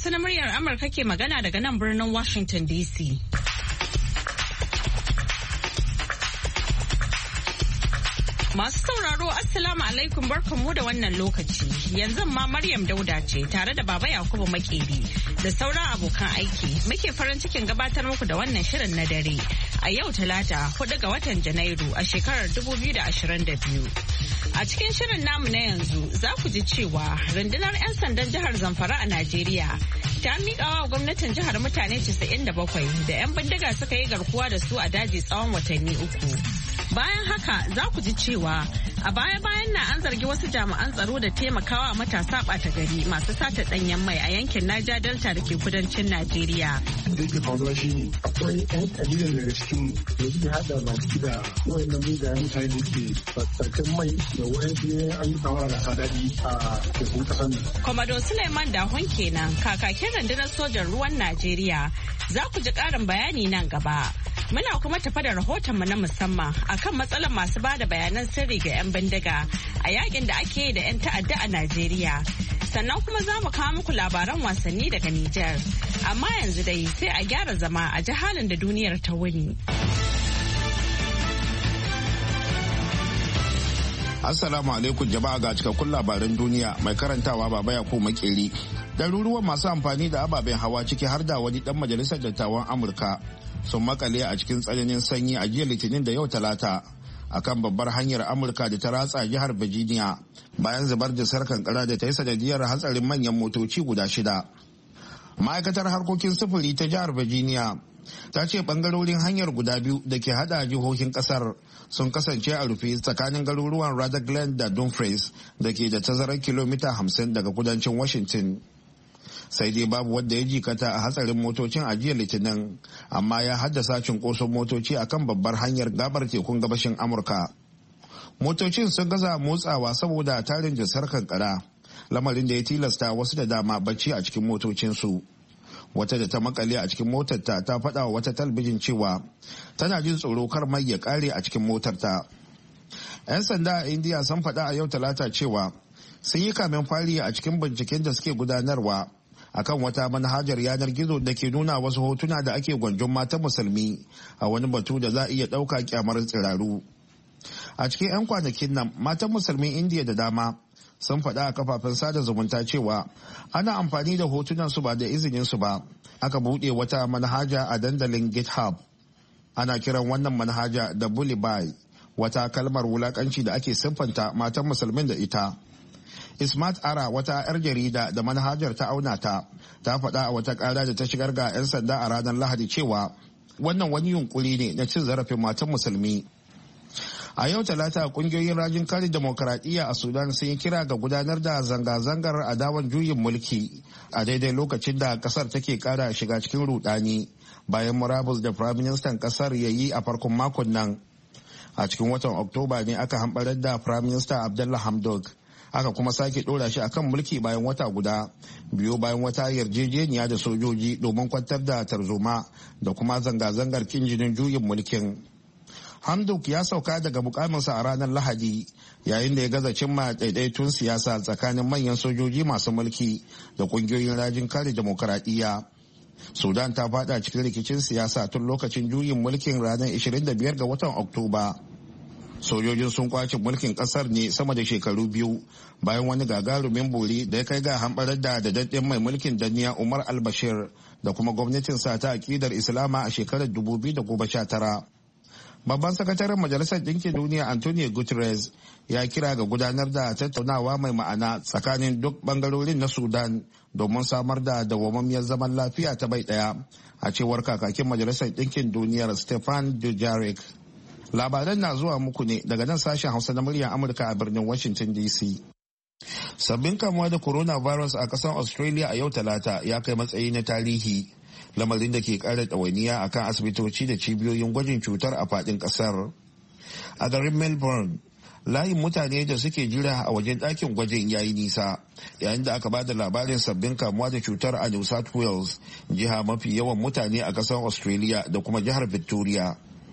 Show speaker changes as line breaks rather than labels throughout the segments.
Hausa na muryar Amurka ke magana daga nan birnin Washington DC. Masu sauraro Assalamu alaikum barkanmu da wannan lokaci. Yanzu ma Maryam Dauda ce tare da Baba Yakubu Makeri da sauran abokan aiki. Muke farin cikin gabatar muku da wannan shirin na dare. A yau Talata 4 ga watan Janairu a shekarar 2022. A cikin shirin namu na yanzu za ku ji cewa rundunar 'yan sandan jihar Zamfara a Najeriya ta miƙa wa gwamnatin jihar mutane 97 da 'yan bindiga suka yi garkuwa da su a daji tsawon watanni 3. Bayan haka za ku ji cewa a baya-bayan na an zargi wasu jami'an tsaro da taimakawa matasa ɓata gari masu sata ɗanyen mai a yankin Niger Delta da ke kudancin Najeriya.
Da yake faruwa shi ne akwai 'yan kabilan daga cikin da suke haɗa baki da wayannan mugayen mutane da ke sarkin mai da wayansu ayyukan marasa daɗi a tekun ƙasar nan.
Komodo Suleiman Dahon kenan kakakin rundunar sojan ruwan Najeriya. Za ku ji ƙarin bayani nan gaba. Muna kuma tafa da rahotonmu na musamman akan matsalar masu ba da bayanan sirri ga 'yan bindiga a yakin da ake yi da 'yan ta'adda a Najeriya. Sannan kuma za mu kawo muku labaran wasanni daga Nijar. Amma yanzu dai sai a gyara zama a ji halin da duniyar ta wuni.
Assalamu alaikum jama'a ga cikakkun labaran duniya mai karantawa Baba Yakubu Makeri. Ɗaruruwan masu amfani da ababen hawa ciki har da wani ɗan majalisar dattawan Amurka sun makale a cikin tsananin sanyi a jiya Litinin da yau Talata akan babbar hanyar Amurka da ta ratsa jihar Virginia bayan zubar da kankara da ta yi sanadiyar hatsarin manyan motoci guda 6. Ma'aikatar harkokin sufuri ta jihar Virginia ta ce bangarorin hanyar guda biyu da ke hada jihohin kasar sun kasance a rufe tsakanin garuruwan Rhode Glen da Dumfries da ke da tazarar kilomita 50 daga kudancin Washington. Sai dai babu wanda ya jikata a hatsarin motocin a jiya Litinin, amma ya haddasa cunkoson motoci akan babbar hanyar gabar tekun gabashin Amurka. Motocin sun gaza motsawa saboda tarin jasar kankara, lamarin da ya tilasta wasu da dama bacci a cikin motocinsu. Wata da ta makale a cikin motarta ta faɗa wa wata talbijin cewa tana jin tsoro kar mai ya kare a cikin motarta. 'Yan sanda a Indiya sun faɗa a yau Talata cewa sun yi kamen fari a cikin binciken da suke gudanarwa akan wata manhajar yanar gizo da ke nuna wasu hotuna da ake gwanjon matan musulmi a wani batu da za a iya ɗauka kyamar tsiraru. A cikin 'yan kwanakin nan matan musulmin Indiya da dama sun faɗa a kafafen sada zumunta cewa ana amfani da hotunan su ba da izinin su ba. Aka buɗe wata manhaja a dandalin GitHub. Ana kiran wannan manhaja da bully bye, wata kalmar wulakanci da ake siffanta matan musulmin da ita. Ismat Ara, wata 'yar jarida da manhajar ta auna ta faɗa a wata ƙara da ta shigar ga 'yan sanda a ranar Lahadi cewa wannan wani yunkuri ne na cin zarafin matan musulmi. A yau Talata kungiyoyin rajin kare demokaradiyya a Sudan sun yi kira ga gudanar da zanga-zangar adawan juyin mulki a daidai lokacin da kasar take kara shiga cikin rudani bayan murabus da firaministan kasar ya yi a farkon makon nan. A cikin watan Oktoba ne aka hambarar da firaminista Abdullah Hamdok, aka kuma sake dora shi akan mulki bayan wata guda biyu bayan wata yarjejeniya da sojoji domin kwantar da tarzoma da kuma zanga-zangar kin jinin juyin mulkin. Hamdok ya sauka daga mukaminsa a ranar Lahadi yayin da ya gaza cimma daidaitun siyasa tsakanin manyan sojoji masu mulki da kungiyoyin rajin kare demokaradiyya. Sudan ta fada cikin rikicin siyasa tun lokacin juyin mulkin ranar 25 ga watan Oktoba. Sojojin sun kwace mulkin kasar ne sama da shekaru biyu bayan wani gagarumin bori da ya kai ga hamɓarar da daɗaɗɗen mai mulkin danniya Umar al-Bashir da kuma gwamnatinsa ta akidar Islama a shekarar 2019. Babban sakataren Majalisar Ɗinkin Duniya Antonio Guterres ya kira ga gudanar da tattaunawa mai ma'ana tsakanin duk bangarorin na Sudan domin samar da dawwammamiyar zaman lafiya ta bai ɗaya, a cewar kakakin Majalisar Ɗinkin Duniyar Stefan Dujarric. Labaran na zuwa muku ne daga nan sashen Hausa na muryar Amurka a birnin Washington DC. Sabbin kamuwa da coronavirus a ƙasar Australia a yau Talata ya kai matsayi na tarihi, lamarin da ke ƙara ɗawainiya a kan asibitoci da cibiyoyin gwajin cutar a faɗin ƙasar. A garin Melbourne, layin mutane da suke jira a wajen ɗakin gwajin yayi nisa, yayin da aka bada labarin sabbin kamuwa da cutar a New South Wales, jiha mafi yawan mutane a ƙasar Australia da kuma jihar Victoria.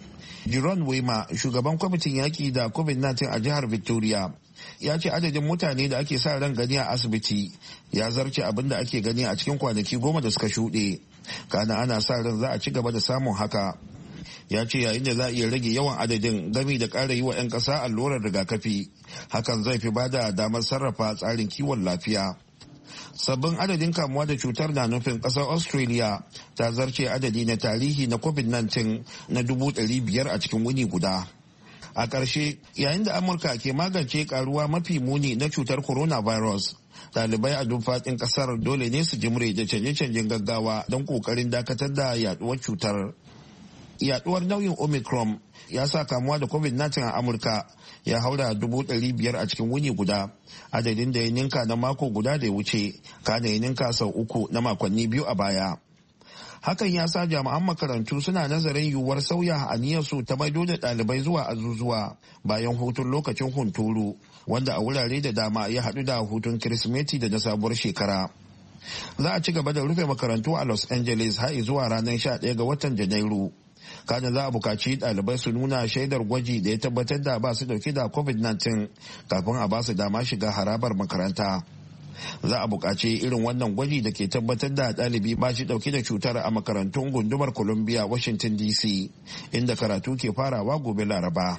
Jerome Wema, shugaban kwamitin yaƙi da COVID-19 a jihar Victoria, ya ce adadin mutane da ake sa ran gani a asibiti ya zarce abin da ake gani a cikin kwanaki 10 da suka shuɗe. Kana ana sa ran za a ci gaba da samun haka. Ya ce yayin da za a iya rage yawan adadin gami da ƙara yi wa 'yan ƙasa allurar rigakafi, hakan zai fi bada damar sarrafa tsarin kiwon lafiya. Sabbin adadin kamuwa da cutar na nufin ƙasar Australia ta zarce adadi na tarihi na COVID-19 na 500,000 a cikin wuni guda. A ƙarshe, yayin da Amurka ke magance karuwa mafi muni na cutar coronavirus, ɗalibai a duk faɗin ƙasar dole ne su jimre da canje-canjen gaggawa don ƙoƙarin dakatar da yaduwar cutar. Yaduwar nauyin Omicron ya sa kamuwa da COVID-19 a Amurka ya haura 500,000 a cikin wuni guda, adadin da ya ninka na mako guda da ya wuce, kana ya ninka sau 3 na makonni 2 a baya. Hakan ya sa jami'an makarantu suna nazarin yiwuwar sauya aniyarsu ta maido da ɗalibai zuwa azuzuwa bayan hutun lokacin hunturu, wanda a wurare da dama ya haɗu da hutun Kirsimeti da na sabuwar shekara. Za a ci gaba da rufe makarantu a Los Angeles har zuwa ranar 11 ga watan Janairu. Kana za a bukaci ɗalibai su nuna shaidar gwaji da ya tabbatar da ba su dauke da COVID-19 kafin a ba su dama shiga harabar makaranta. Za a bukaci irin wannan gwaji da ke tabbatar da ɗalibi ba shi dauke da cutar a makarantun gundumar Columbia, Washington DC, inda karatu ke farawa gobe Laraba.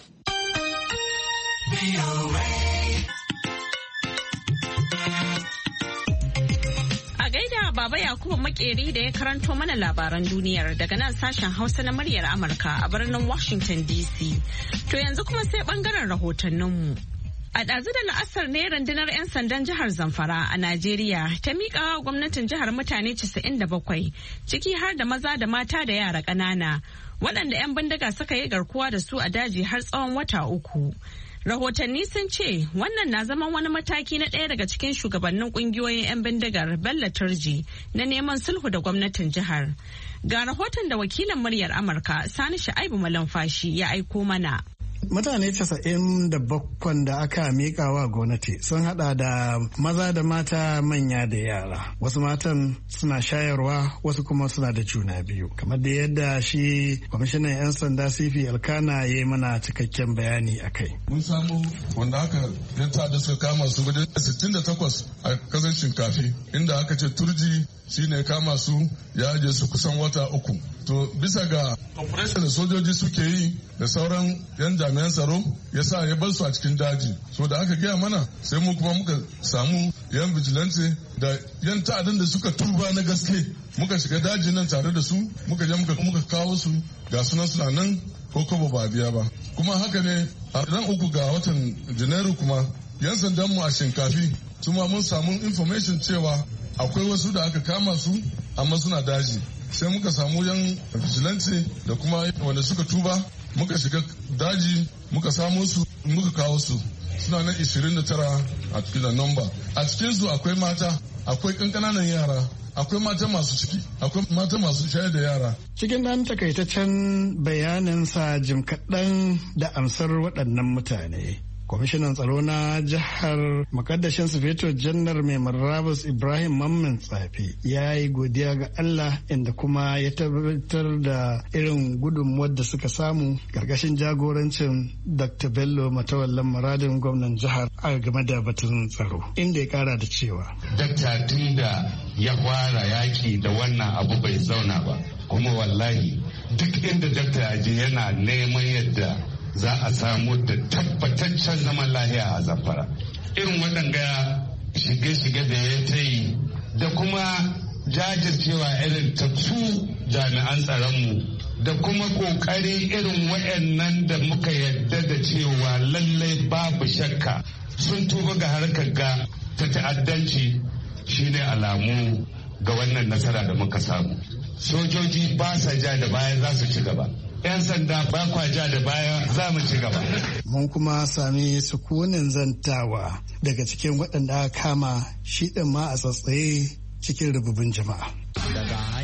Baba Yakubu Makeri da ya karanto mana labaran duniyar daga nan sashen Hausa na muryar Amurka a birnin Washington DC. To yanzu kuma sai bangaren rahotanninmu. A ɗazu da la'asar ne rundunar 'yan sandan jihar Zamfara a Najeriya ta miƙa wa gwamnatin jihar mutane 97 ciki har da maza da mata da yara ƙanana waɗanda 'yan bindiga suka yi garkuwa da su a daji har tsawon wata 3. Rahotanni sun ce wannan na zaman wani mataki na ɗaya daga cikin shugabannin ƙungiyoyin 'yan bindigar Bello Turji na neman sulhu da gwamnatin jihar. Ga rahoton da wakilin muryar Amurka Sani Sha'aibu Malamfashi ya aiko mana.
Mutane 97 da aka miƙa wa gwamnati sun hada da maza da mata, manya da yara. Wasu matan suna shayarwa, wasu kuma suna da juna biyu. Kamar da yadda shi kwamishinan 'yan sanda Sifi Alkana ya yi mana cikakken bayani a kai.
Mun samu wanda aka yanta da suka kama su wajen 68 a kasar Shinkafi, inda aka ce Turji shine kama su ya aje su kusan wata 3. To bisa ga operation da sojoji suke yi da sauran 'yan jami'an tsaro ya sa ya bar su a cikin daji. So da aka gaya mana sai mu kuma muka samu 'yan vigilante da 'yan ta'addan da suka tuba na gaske muka shiga daji nan tare da su muka je muka kawo su ga sunan suna nan ko kuma ba biya ba. Kuma haka ne a ran 3 ga watan Janairu kuma 'yan sandanmu a Shinkafi su ma mun samu information cewa akwai wasu da aka kama su amma suna daji. Sai muka samu 'yan vigilante da kuma wanda suka tuba muka shiga daji muka samu su muka kawo su suna nan 29 a cikin number. A cikinsu akwai mata, akwai ƙanƙananan yara, akwai mata masu ciki, akwai mata masu shayar da yara.
Cikin ɗan takaitaccen bayaninsa jim kaɗan da amsar waɗannan mutane. Kwamishinan tsaro na jihar Makaddashin Sufeto Janar mai Marabus Ibrahim Mamman Tsafi ya yi godiya ga Allah inda kuma ya tabbatar da irin gudunmuwar da suka samu gargashin jagorancin Dr. Bello Matawallan Muradin gwamnan jihar a game da batun tsaro. Inda ya kara da cewa.
Dakta tun da ya fara yaki da wannan abu bai zauna ba, kuma wallahi duk inda dakta ya je yana neman yadda za a samu da tabbataccen zaman lahiya a Zamfara. Irin waɗanda shige-shige da ya ta yi da kuma jajircewa irin ta su jami'an tsaronmu da kuma ƙoƙari irin waɗannan da muka yarda da cewa lallai babu shakka sun tuba ga harkar ga ta ta'addanci shine alamu ga wannan nasara da muka samu. Sojoji ba sa ja da baya, za su ci gaba. 'Yan sanda ba kwa ja da baya, za mu ci gaba.
Mun kuma sami sukunin zantawa daga cikin waɗanda aka kama shi ɗin ma a tsatsaye cikin rububin jama'a.
Daga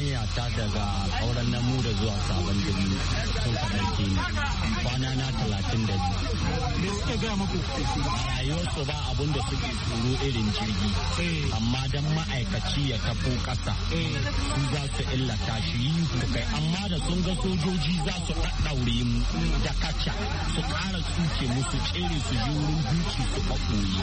hanya ta daga auren namu da zuwa sabon birni sun ka ɗauke ni kwana na 32.
Me suke gaya maku?
Rayuwarsu ba abun da suke tsoro irin jirgi, amma dan ma'aikaci ya tafo ƙasa su za su illata shi su kai, amma da sun ga sojoji za su ɗaɗɗaure mu da kaca su ƙara tsuke musu tsere su ji wurin duki su ɓaɓɓoye.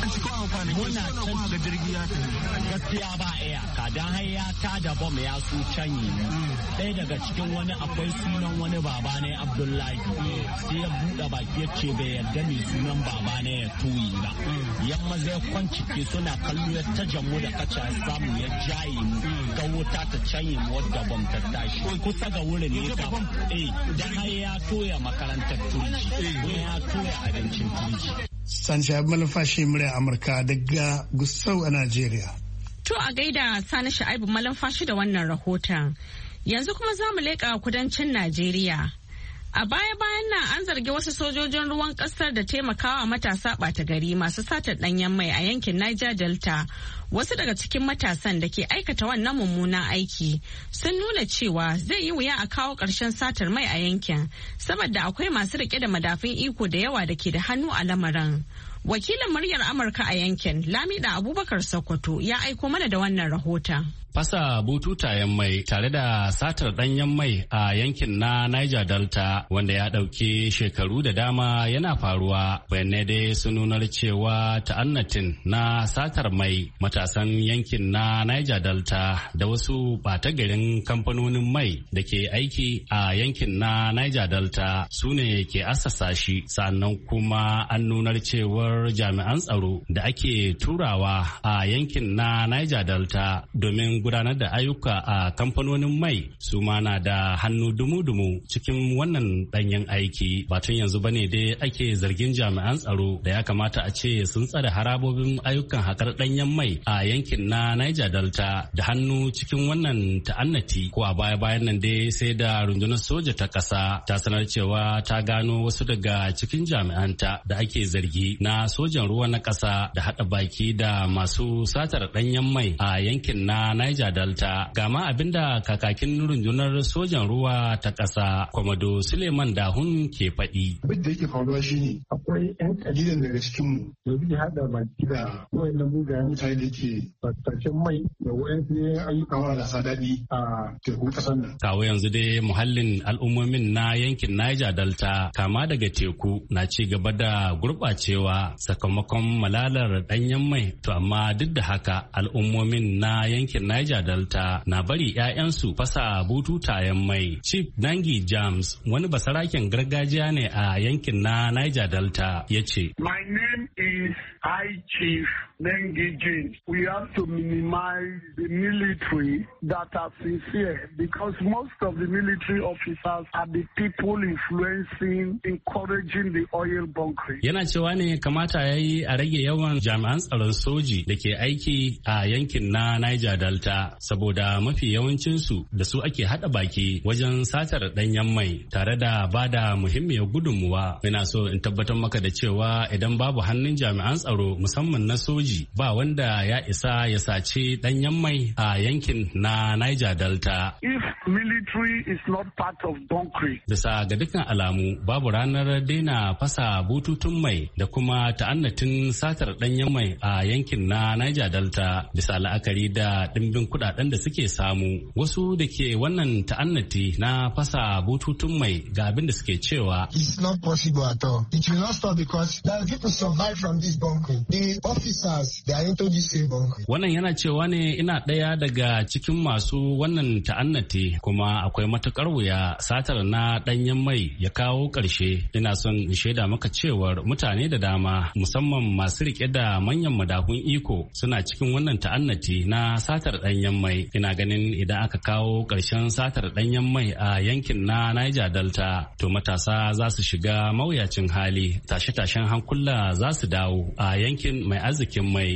Muna can
ga jirgi ya tafi.
Gaskiya ba iyaka dan har ya ta da bom ya su canye mu. Ɗaya daga cikin wani akwai sunan wani baba ne Abdullahi sai ya buɗe baki ya ce bai yarda mai sunan baba ne ya toyi ba. Yamma zai kwancike suna kallo ya ta jamu da kaca ya samu ya jaye mu ga wuta ta canye mu wadda bom ta tashi. Kusa ga wurin ne ka dan har ya toya makarantar turji ya toya abincin turji.
Sani Sha'ibu Malumfashi murya Amurka daga Gusau a Najeriya.
To a gaida Sani Sha'ibu Malumfashi da wannan rahoton. Yanzu kuma za mu leƙa kudancin Najeriya. A baya-bayan nan an zargi wasu sojojin ruwan kasar da taimakawa matasa ɓata gari masu satar ɗanyen mai a yankin Niger Delta. Wasu daga cikin matasan da ke aikata wannan mummunan aiki sun nuna cewa zai yi wuya a kawo ƙarshen satar mai a yankin, saboda akwai masu riƙe da madafun iko da yawa da ke da hannu a lamarin. Wakilin muryar Amurka a yankin, Lamida Abubakar Sokoto, ya aiko mana da wannan rahoton.
Fasa bututayen mai tare da satar ɗanyen mai a yankin na Niger Delta wanda ya ɗauki shekaru da dama yana faruwa. Bayanai dai sun nunar cewa ta'annatin na satar mai matasan yankin na Niger Delta da wasu ɓata garin kamfanonin mai da ke aiki a yankin na Niger Delta su ne ke assasa shi, sannan kuma an nunar cewar jami'an tsaro da ake turawa a yankin na Niger Delta domin gudanar da ayyuka a kamfanonin mai su ma na da hannu dumu-dumu cikin wannan danyen aiki. Batun yanzu bane dai ake zargin jami'an tsaro da ya kamata a ce sun tsare harabobin ayyukan haƙar danyen mai a yankin na Niger Delta da hannu cikin wannan ta'annati. Ko a baya-bayan nan dai sai da rundunar soja ta ƙasa ta sanar cewa ta gano wasu daga cikin jami'anta da ake zargi na sojan ruwa na ƙasa da haɗa baki da masu satar danyen mai a yankin na Niger Delta. Gama abinda kakakin rundunar sojan ruwa ta ƙasa Komodo Suleiman Dahun ke faɗi.
Abin da yake faruwa shine akwai 'yan kalilan daga cikin mu da suke hada baki da wayannan mugayen mutane da ke tattaken mai da wayansu ayyuka marasa daɗi a tekun ƙasar nan.
Kawo yanzu dai muhallin al'ummomin na yankin Niger Delta kama daga teku na ci gaba da gurɓacewa sakamakon malalar ɗanyen mai. To amma duk da haka al'ummomin na yankin Niger Delta na bari 'ya'yansu fasa bututayen mai. Chief Nangi James, wani basaraken gargajiya ne a yankin na Niger Delta, ya ce.
My name is High Chief Nengi James. We have to minimize the military that are sincere because most of the military officers are the people influencing, encouraging the oil bunkering.
Yana cewa ne kamata ya yi a rage yawan jami'an tsaron soji da ke aiki a yankin na Niger Delta saboda mafi yawancinsu da su ake haɗa baki wajen satar ɗanyen mai tare da ba da muhimmiyar gudunmuwa. Ina so in tabbatar maka da cewa idan babu hannun jami'an tsaro musamman na soji ba wanda ya isa ya saci ɗanyen mai a yankin na Niger Delta.
If military is not part of bunkering.
Bisa ga dukkan alamu babu ranar daina fasa bututun mai da kuma ta'annatin satar ɗanyen mai a yankin na Niger Delta bisa la'akari da ɗimbin kuɗaɗen da suke samu. Wasu da ke wannan ta'annati na fasa bututun mai ga abin da suke cewa.
It's not possible at all. It will not stop because there are people survive from this bunkering. The officers, they are into this same bunkering.
Wannan yana cewa ne ina ɗaya daga cikin masu wannan ta'annati kuma akwai matukar wuya satar na ɗanyen mai ya kawo ƙarshe. Ina son in shaida maka cewar mutane da dama musamman masu riƙe da manyan madafun iko suna cikin wannan ta'annati na satar ɗanyen mai. Ina ganin idan aka kawo ƙarshen satar ɗanyen mai a yankin na Niger Delta to matasa za su shiga mawuyacin hali, tashe-tashen hankula za su dawo a yankin mai arzikin mai.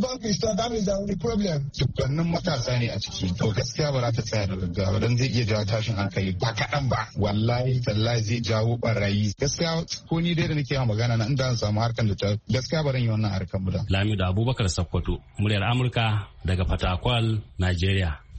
Dukkanin matasa ne a ciki to gaskiya ba za ta tsaya da gaggawa don zai iya jawo tashin hankali ba kaɗan ba. Wallahi tallahi zai jawo barayi. Gaskiya ko ni dai da nake magana na inda samu harkan da ta gaskiya ba ran yi wannan harkan ba.
Lamido Abubakar Sokoto, muryar Amurka daga Fatakwal, Najeriya.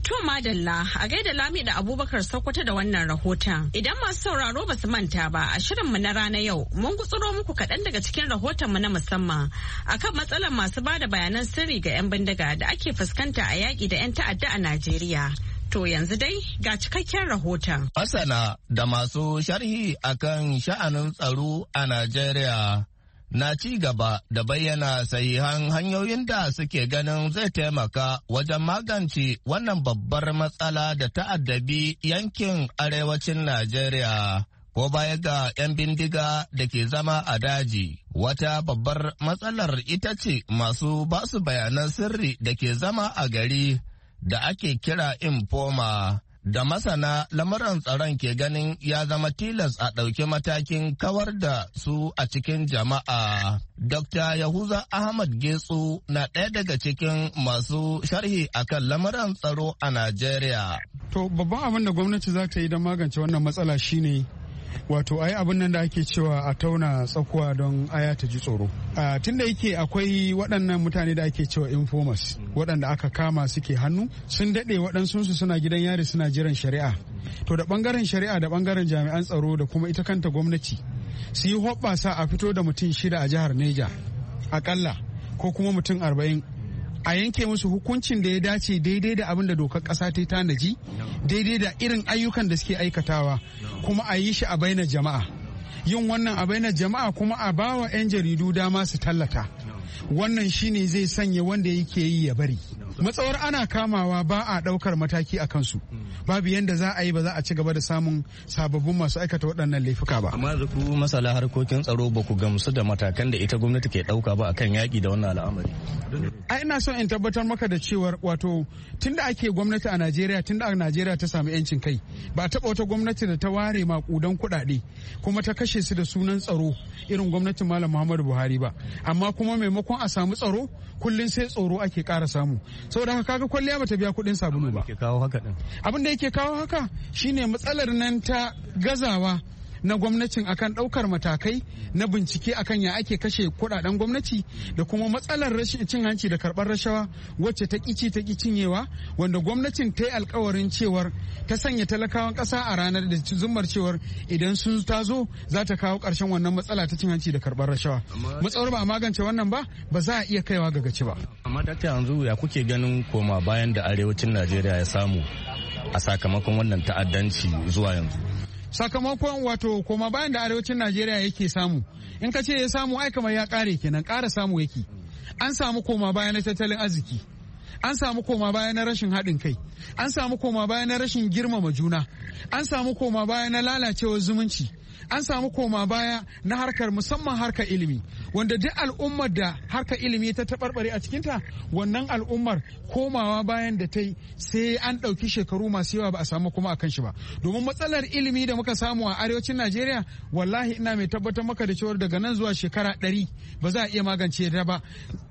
To madalla a gaida Lami da Abubakar Sokoto da wannan rahoton. Idan masu sauraro ba su manta ba a shirinmu na rana yau mun gutsuro muku kaɗan daga cikin rahotonmu na musamman akan matsalar masu ba da bayanan sirri ga 'yan bindiga da ake fuskanta a yaƙi da 'yan ta'adda a Najeriya. To yanzu dai ga cikakken rahoton.
Masana da masu sharhi akan sha'anin tsaro a Najeriya na ci gaba da bayyana sahihan hanyoyin da suke ganin zai taimaka wajen magance wannan babbar matsala da ta'addabi yankin arewacin Najeriya. Ko baya ga 'yan bindiga da ke zama a daji, wata babbar matsalar ita ce masu basu bayanan sirri da ke zama a gari da ake kira informa. Da masana lamuran tsaron ke ganin ya zama tilas a ɗauki matakin kawar da su a cikin jama'a. Dr. Yahuza Ahmad Getsu na ɗaya daga cikin masu sharhi akan lamuran tsaro a Najeriya.
To babban abin da gwamnati za ta yi don magance wannan matsala shine wato ai abin nan da ake cewa a tauna tsakuwa don aya ta ji tsoro. Tunda yake akwai waɗannan mutane da ake cewa informers waɗanda aka kama suke hannu sun daɗe waɗansu suna gidan yari suna jiran shari'a. To da ɓangaren shari'a da ɓangaren jami'an tsaro da kuma ita kanta gwamnati su yi hoɓɓasa a fito da mutum 6 a jihar Neja akalla ko kuma mutum 40 a yanke musu hukuncin da ya dace daidai da abin da dokar ƙasa ta tanaji daidai da irin ayyukan da suke aikatawa kuma a yi shi a bainar jama'a. Yin wannan a bainar jama'a kuma a bawa 'yan jaridu dama su tallata. Wannan shine zai sanya wanda yake yi ya bari. Matsawar ana kamawa ba a ɗaukar mataki a kansu. Babu yanda za a yi ba za a ci gaba da samun sababbin masu aikata waɗannan laifuka ba.
Amma da ku masala harkokin tsaro ba ku gamsu da matakan da ita gwamnati ke ɗauka ba akan yaƙi da wannan al'amari.
Ai ina son in tabbatar maka da cewar wato tunda ake gwamnati a Najeriya tunda a Najeriya ta samu 'yancin kai ba a taɓa wata gwamnati da ta ware maƙudan kuɗaɗe kuma ta kashe su da sunan tsaro irin gwamnatin Malam Muhammadu Buhari ba. Amma kuma maimakon a samu tsaro kullum sai tsoro ake ƙara samu. Saboda haka kaga kwalliya bata biya kuɗin sabulu ba. Abin da yake kawo haka shine matsalar nan ta gazawa na gwamnatin akan ɗaukar matakai na bincike akan ya ake kashe kuɗaɗen gwamnati da kuma matsalar rashin cin hanci da karɓar rashawa wacce ta ƙici ta cinyewa wanda gwamnatin ta yi alkawarin cewar ta sanya talakawan ƙasa a ranar da zummar cewar idan sun tazo za ta kawo ƙarshen wannan matsala ta cin hanci da karɓar rashawa. Matsawar ba a magance wannan ba za a iya kaiwa ga gaci ba.
Amma dakta yanzu ya kuke ganin koma bayan da arewacin Najeriya ya samu a sakamakon wannan ta'addanci zuwa yanzu?
Sakamakon wato koma bayan da arewacin Najeriya yake samu in ka ce ya samu ai kamar ya kare kenan ƙara samu yake. An samu koma baya na tattalin arziki, an samu koma baya na rashin haɗin kai, an samu koma baya na rashin girmama juna, an samu koma baya na lalacewar zumunci, an samu koma baya na harkar musamman harkar ilimi wanda duk al'ummar da harkar ilimi ta taɓarɓare a cikinta wannan al'ummar komawa bayan da ta yi sai an ɗauki shekaru masu yawa ba a samu kuma a kan shi ba. Domin matsalar ilimi da muka samu a arewacin Najeriya wallahi ina mai tabbatar maka da cewar daga nan zuwa shekara 100 ba za a iya magance ta ba.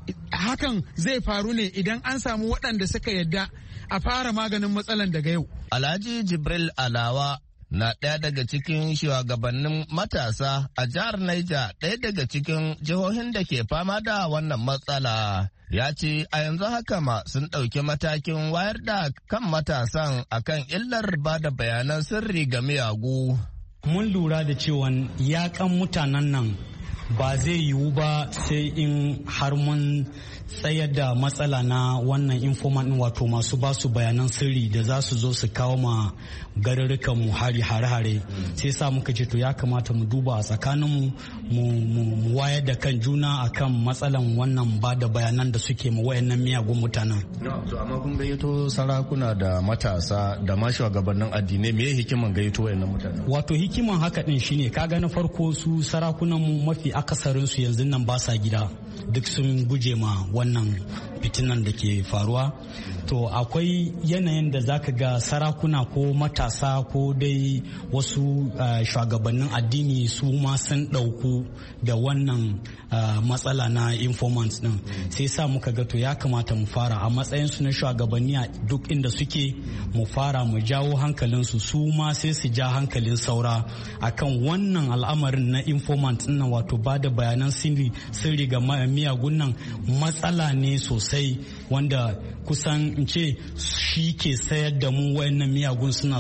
Hakan zai faru ne idan an samu waɗanda suka yadda a fara maganin matsalan daga yau.
Alhaji Jibril Alawa na ɗaya daga cikin shugabannin matasa a jihar Niger, ɗaya daga cikin jihohin da ke fama da wannan matsala. Ya ce a yanzu haka ma sun ɗauki matakin wayar da kan matasan akan illar ba da bayanan sirri ga miyagu.
Mun lura da cewa yakan mutanen nan ba zai yiwu ba sai in har mun tsayar da matsala na wannan informant wato masu basu bayanan sirri da za su zo su kawo ma garurrukan mu hare-hare sai sa muka ce to ya kamata mu duba a tsakanin mu wayar da kan juna akan matsalan wannan ba da bayanan da suke ma wayannan miyagun mutanen.
To amma kun gayyato sarakuna da matasa da ma shugabannin addinai me hikiman gayyato wayannan mutanen?
Wato hikiman haka din shine kaga na farko su sarakunan mu mafi akasarin su yanzu nan ba sa gida duk sun guje ma wannan fitinan da ke faruwa. To akwai yanayin da zaka ga sarakuna ko matasa ko dai wasu shugabannin addini su ma sun ɗauku da wannan matsala na informants din sai sa muka ga to ya kamata mu fara a matsayin su na shugabanni a duk inda suke mu fara mu jawo hankalinsu su ma sai su ja hankalin saura akan wannan al'amarin na informant din wato ba da bayanan sirri ga miyagun nan matsala ne sosai
sosai wanda kusan in ce shi ke sayar da mu wayannan miyagun suna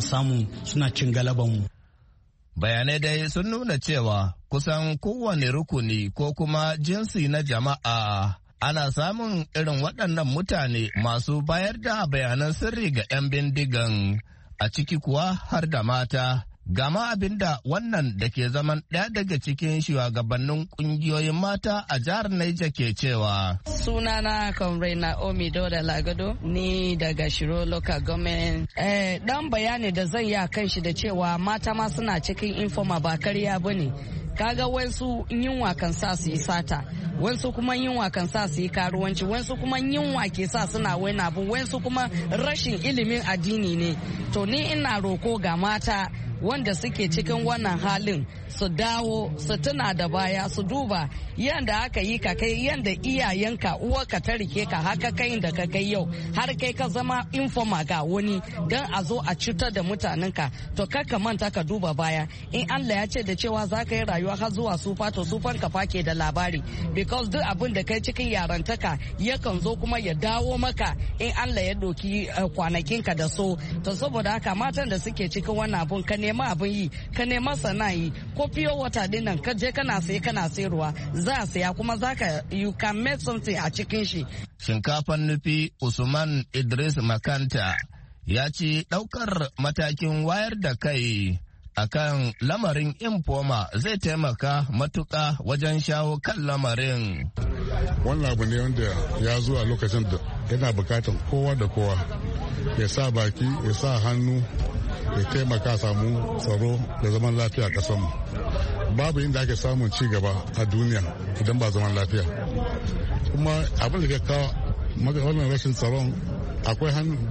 cin galaban mu.
Bayanai dai sun nuna cewa kusan kowane rukuni ko kuma jinsi na jama'a ana samun irin waɗannan mutane masu bayar da bayanan sirri ga 'yan bindigan, a ciki kuwa har da mata. Gama abinda wannan da ke zaman ɗaya daga cikin shugabannin ƙungiyoyin mata a jihar Niger ke cewa.
Sunana Comrade Naomi Dauda Lagado, ni daga Shiro Local Government. Dan bayani da zan yi kan shi da cewa mata ma suna cikin informa ba karya bane. Kaga wasu yunwa kan sa su yi sata, wasu kuma yunwa kan sa su yi karuwanci, wasu kuma yunwa ke sa suna wani abu, wasu kuma rashin ilimin addini ne. To ni ina roko ga mata wanda suke cikin wannan halin su dawo su tuna da baya su duba yanda aka yi ka kai, yanda iyayenka uwarka ta rike ka haka kai da ka kai yau har kai ka zama informa ga wani don a zo a cutar da mutanenka. To ka manta ka duba baya, in Allah ya ce da cewa za ka yi rayuwa har zuwa sufa, to sufan ka fake da labari, because duk abin da kai cikin yarantaka yakan zo kuma ya dawo maka in Allah ya doki kwanakinka da so. To saboda haka matan da suke cikin wannan abun ka nema abin yi, ka nema sana'a yi, ko fiye wata dinnan ka je kana sayarwa za a saya kuma za ka you can make something a cikin shi.
Shinkafan nufi Usman Idris Makanta ya ce ɗaukar matakin wayar da kai akan lamarin informa zai taimaka matuƙa wajen shawo kan lamarin.
Wannan abu ne wanda ya zo a lokacin da yana bukatan kowa da kowa ya sa baki, ya sa hannu, ya taimaka samu tsaro da zaman lafiya a ƙasarmu. Babu inda ake samun ci gaba a duniya idan ba zaman lafiya. Kuma abin da ke kawo wannan rashin tsaron akwai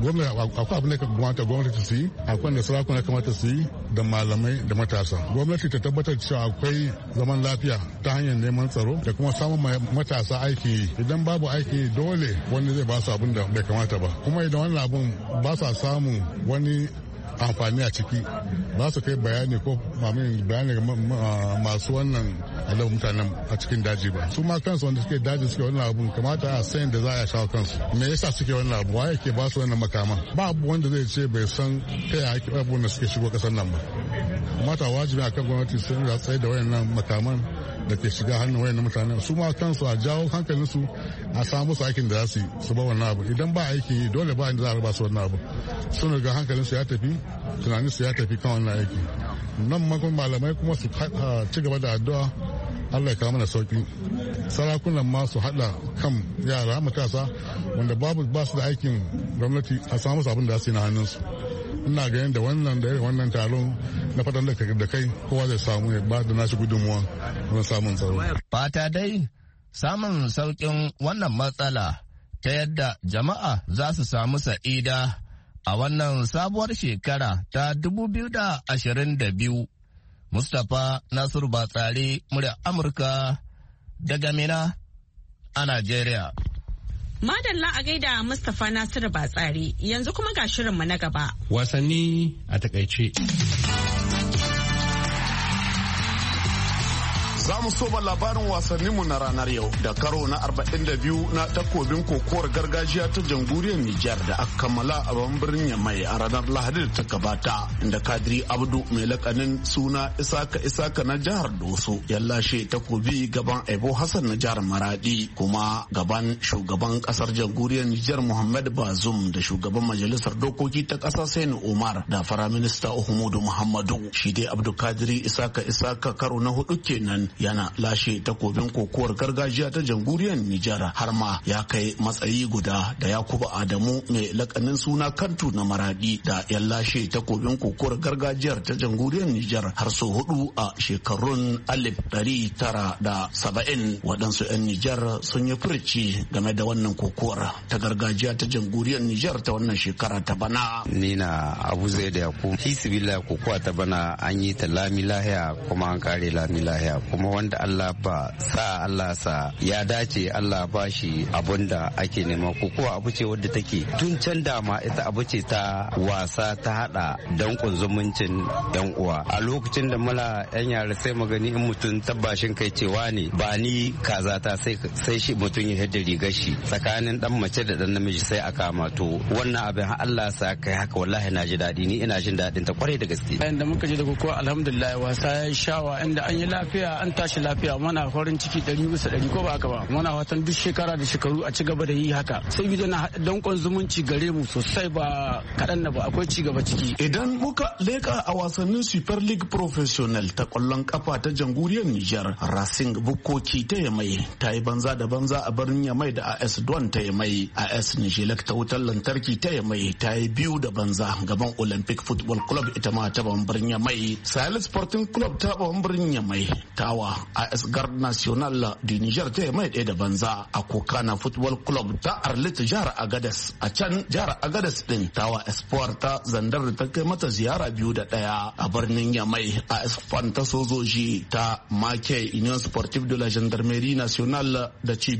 abin da kamata gwamnati su yi, akwai da sarakuna kamata su yi, da malamai da matasa. Gwamnati ta tabbatar cewa akwai zaman lafiya ta hanyar neman tsaro da kuma samun matasa aiki. Idan babu aiki dole wani zai ba su abin da bai kamata ba, kuma idan wannan abin ba sa samun wani amfani a ciki ba su kai bayani ko bayani masu wannan alamun mutanen a cikin daji ba. Su ma kansu wanda suke daji suke wannan abun kamata a sayin da za a shawo kansu. Me yasa suke wannan abu? Waye ke ba su wannan makaman? Ba abu wanda zai ce bai san ta yaya ake abubuwan da suke shigo kasar nan ba. Mata wajibi a kan gwamnati sun da tsaye da wayannan makaman da ke shiga hannun wayannan mutanen. Su ma kansu a jawo hankalinsu a samu su aikin da za su yi su ba wannan abu. Idan ba aiki dole ba inda za a raba su wannan abu. Sun riga hankalinsu ya tafi, tunaninsu ya tafi kan wannan aiki. Nan malamai kuma su ci gaba da addu'a Allah ya kawo mana sauki. Sarakunan ma su haɗa kan yara matasa wanda ba su da aikin gwamnati a samu abin da su yi na hannunsu. Ina ganin da wannan taron na fatan da kai kowa zai samu ya ba da nashi gudunmuwa don samun tsaro.
Fata dai samun sauƙin wannan matsala ta yadda jama'a za su samu sa'ida a wannan sabuwar shekara ta 2022. Mustapha Nasiru Batsari, murya Amurka daga Mina a Najeriya.
Madalla a gaida Mustapha Nasiru Batsari, yanzu kuma ga shirinmu na gaba.
Wasanni a takaice.
Za mu soma labarin wasanninmu na ranar yau da karo na 42 na takobin kokowar gargajiya ta jamhuriyar Nijar da aka kammala a babban birnin Yamai a ranar Lahadi da ta gabata, inda Kadiri Abdu mai lakanin suna Isaka na jihar Doso ya lashe takobi gaban Ebo Hassan na jihar Maradi, kuma gaban shugaban kasar jamhuriyar Nijar Muhammad Bazoum da shugaban majalisar dokoki ta kasa Sani Umar da firaminista Uhumudu Muhammadu. Shi dai Abdu Kadiri Isaka karo na hudu kenan yana lashe takobin kokowar gargajiya ta jamhuriyar Nijar, har ma ya kai matsayi guda da Yakubu Adamu mai lakanin suna Kantu na Maradi da ya lashe takobin kokowar gargajiyar ta jamhuriyar Nijar har so hudu a shekarun 1970. Waɗansu 'yan Nijar sun yi furci game da wannan kokowar ta gargajiya ta jamhuriyar Nijar ta wannan shekara ta bana.
Ni na Abu Zaid Yakubu. Hisbillah kokowa ta bana an yi ta lami lahiya kuma an kare lami lahiya kuma kuma wanda Allah ba sa Allah sa ya dace Allah ba shi abun da ake nema. Kokowa abu ce wadda take tun can dama ita abu ce ta wasa ta hada dankon zumuncin yan uwa. A lokacin da mala yan yara sai magani in mutum tabbashin kai cewa ne ba ni kaza ta sai shi mutum ya hidda rigar shi tsakanin dan mace da dan namiji sai a kama. To wannan abin Allah sa kai haka wallahi na ji daɗi, ni ina jin daɗin ta kwarai da gaske.
Inda muka je da kokowa alhamdulillah wasa ya shawa inda an yi lafiya an tashi lafiya muna farin ciki 100% ko ba haka ba. Muna watan duk shekara da shekaru a ci gaba da yi haka. Sai bi na dankon zumunci gare mu sosai ba kaɗan na ba akwai ci gaba ciki.
Idan muka leka a wasannin Super League Professional ta kwallon kafa ta jamhuriyar Nijar, Racing Bukkoki ta Yamai ta yi banza da banza a birnin Yamai da AS Douane ta Yamai. AS Nijilek ta wutar lantarki ta Yamai ta yi 2 da banza gaban Olympic Football Club ita ma ta birnin Yamai. Sahel Sporting Club ta birnin Yamai tawa AS Garde National du Niger ta Yamai 1 da banza. A Kokana Football Club ta Arlit jihar Agadez a can jihar Agadez din tawa Espoir ta Zandar ta kai mata ziyara 2-1 a birnin Yamai. AS Fan ta sojoji ta make Union Sportive de la Gendarmerie Nationale da ci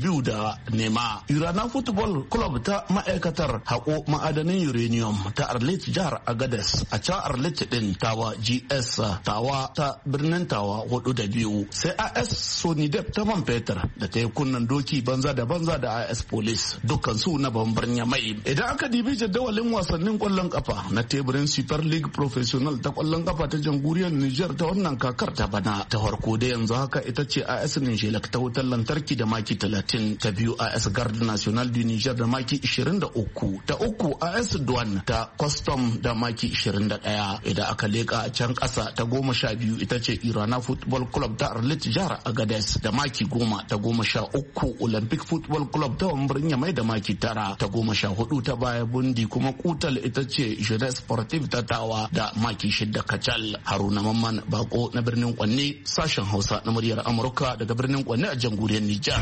2-0. Urana Football Club ta ma'aikatar haƙo ma'adanin uranium ta Arlit jihar Agadez a can Arlit din tawa GS tawa ta birnin tawa 4-2. Sai AS Sonidep ta man fetur da ta yi kunnan doki banza da AS Police dukkan su na birnin Yamai. Idan aka dibi jadawalin wasannin kwallon kafa na teburin Super League Professional ta kwallon kafa ta jamhuriyar Niger ta wannan kakar ta bana, ta farko da yanzu haka ita ce AS Nijilek ta wutar lantarki da maki 30, ta biyu AS Garde National du Niger da maki 23, ta uku AS Douane ta Custom da maki 21. Idan aka leka a can kasa ta 12 ita ce Irana Football Club ta Arlit jihar Agadez da maki 10, ta 13 Olympic Football Club ta birnin Yamai da maki 9, ta 14 ta baya Bundi kuma Kutal ita ce Jeunesse Sportive ta Tawa da maki 6 kacal. Haruna Mamman Bako na birnin Kwanne, sashen Hausa na muryar Amurka daga birnin Kwanne a jamhuriyar Nijar.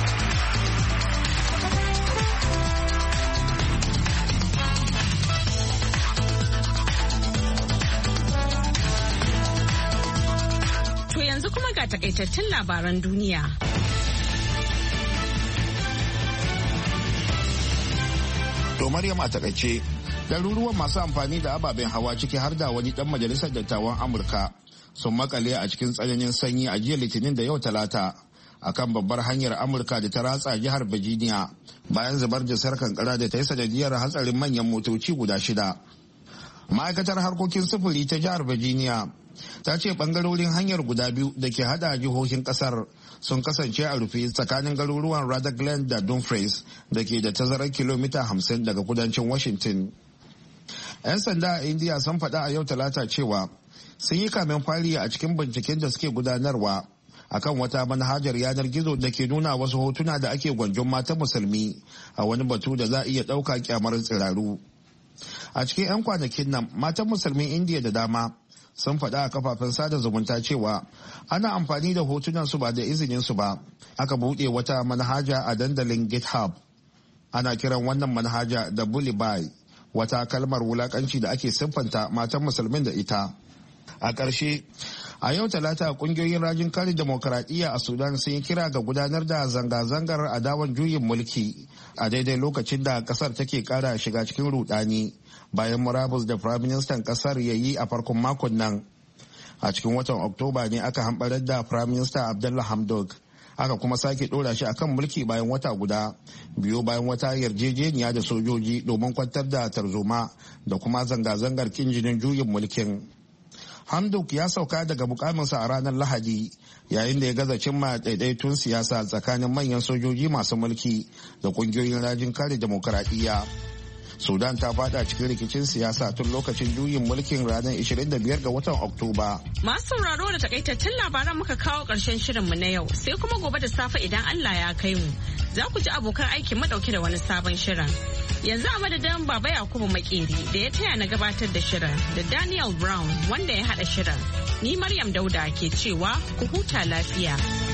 To yanzu kuma ga takaitattun labaran duniya.
To Maryam a takaice, ɗaruruwan masu amfani da ababen hawa ciki har da wani ɗan majalisar dattawan Amurka sun makale a cikin tsananin sanyi a jiya Litinin da yau Talata akan babbar hanyar Amurka da ta ratsa jihar Virginia bayan zubar da kankara da ta yi sanadiyar hatsarin manyan motoci guda 6. Ma'aikatar harkokin sufuri ta jihar Virginia ta ce bangarorin hanyar guda biyu da ke hada jihohin kasar sun kasance a rufe tsakanin garuruwan Rhode Island da Dumfries da ke da tazarar kilomita 50 daga kudancin Washington. 'Yan sanda a India sun faɗa a yau Talata cewa sun yi kamen fari a cikin binciken da suke gudanarwa akan wata manhajar yanar gizo da ke nuna wasu hotuna da ake gwanjon matan musulmi a wani batu da za a iya ɗauka kyamar tsiraru. A cikin 'yan kwanakin nan matan musulmin India da dama sun faɗa a kafafen sada zumunta cewa ana amfani da hotunan su ba da izinin su ba. Aka buɗe wata manhaja a dandalin GitHub. Ana kiran wannan manhaja da Bully Bye, wata kalmar wulakanci da ake siffanta matan musulmin da ita. A ƙarshe, a yau Talata ƙungiyoyin rajin kare demokaradiyya a Sudan sun yi kira ga gudanar da zanga-zangar adawan juyin mulki a daidai lokacin da ƙasar take ƙara shiga cikin rudani bayan murabus da firaministan ƙasar ya yi a farkon makon nan. A cikin watan Oktoba ne aka hamɓarar da firaminista Abdullah Hamdok, aka kuma sake ɗora shi akan mulki bayan wata guda biyu bayan wata yarjejeniya da sojoji domin kwantar da tarzoma da kuma zanga-zangar kin jinin juyin mulkin. Hamdok ya sauka daga mukaminsa a ranar Lahadi yayin da ya gaza cimma daidaitun siyasa tsakanin manyan sojoji masu mulki da kungiyoyin rajin kare demokaradiyya. Sudan ta fada cikin rikicin siyasa tun lokacin juyin mulkin ranar 25 ga watan Oktoba.
Masu sauraro da takaitattun labaran muka kawo ƙarshen shirinmu na yau, sai kuma gobe da safe idan Allah ya kai mu. Za ku ji abokan aikin madauke da wani sabon shirin. Yanzu a madadin Baba Yakubu Makeri da ya taya na gabatar da shirin da Daniel Brown wanda ya haɗa shirin. Ni Maryam Dauda ke cewa ku huta lafiya.